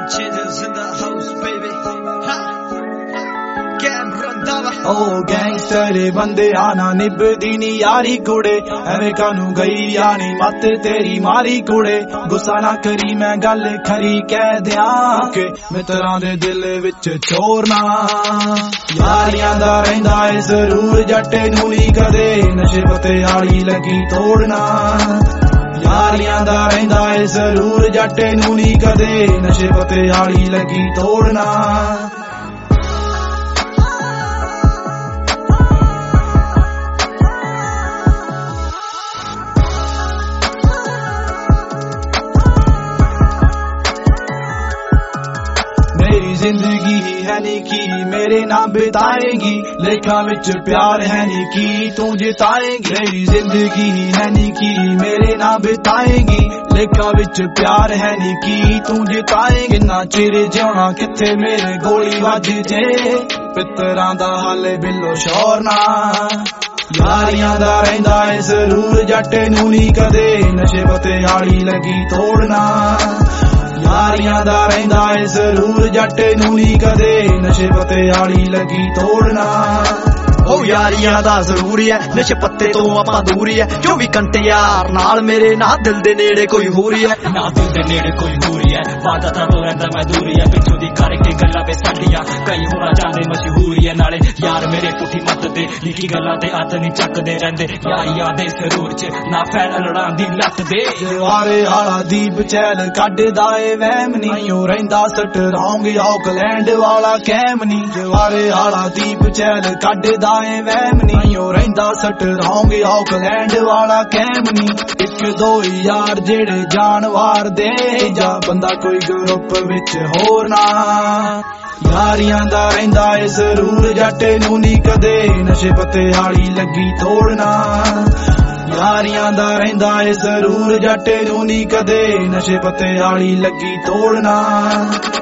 Changes in the house, baby. Ha. ओ gangster बंदे आना निभदी नी यारी कुड़े एवें कानू गई यानी मत तेरी मारी कुड़े गुस्सा ना करी मैं गल खरी कह दियां के मित्रां दे दिल विच चोर ना यारियां दा रहिंदा है जरूर जट्टे नू नी कदे नशे पते आली लगी तोड़ना यारियां दा रहिंदा है जरूर जट्टे नू नी कदे नशे पते आली लगी तोड़ना मेरी जिंदगी है नी की मेरे नाम बिताएगी लेखा विच प्यार है नी की तू जिताएगी मेरी जिंदगी है नी की मेरे नाम बिताएगी लेखा विच प्यार है नी की तू जिताएगी ना चिर जिउणा किथे मेरे गोली वज जे पितरां दा हाले बिलो शोर ना यारियां दा रहिंदा है जरूर जट्टे नू नी कदे नशे पते आली लगी तोड़ना यारियां दा रहिंदा है जरूर जट्टे नू नी कदे नशे पते आली लगी तोड़ना ओ यारियां दा जरूरी है नशे पत्ते तो आपां दूरी है 24 घंटे यार नाल मेरे ना दिल दे नेड़े कोई होरी है ना दिल दे नेड़े कोई होरी है वादा तां तो रहिंदा मैं दूरी है पिछों दी करके गल्लां वे साडियां कई होना चाहंदे मशहूरी है नाले यार मेरे पुठी मत दे निकी गल्लां ते हत्थ नहीं चकदे रहिंदे यारियां दे जरूर च ना फैल लड़ां दी लत दे जवारे आला दीप चैल कड्डदा ए वहम नी ओ रहिंदा सट रौंग ऑकलैंड वाला कैम नी जवारे आला दीप चैल कड्डदा वहम नी ओ रहिंदा सट रौंग ऑकलैंड वाला कैम नी एक दो यार जेड़े जानवार दे जा बंदा कोई ग्रुप विच होर ना यारियां दा रहिंदा है जरूर जट्टे नू नी कदे नशे पते आली लगी तोड़ना यारियां दा रहिंदा है जरूर जट्टे नू नी कदे नशे पते आली लगी तोड़ना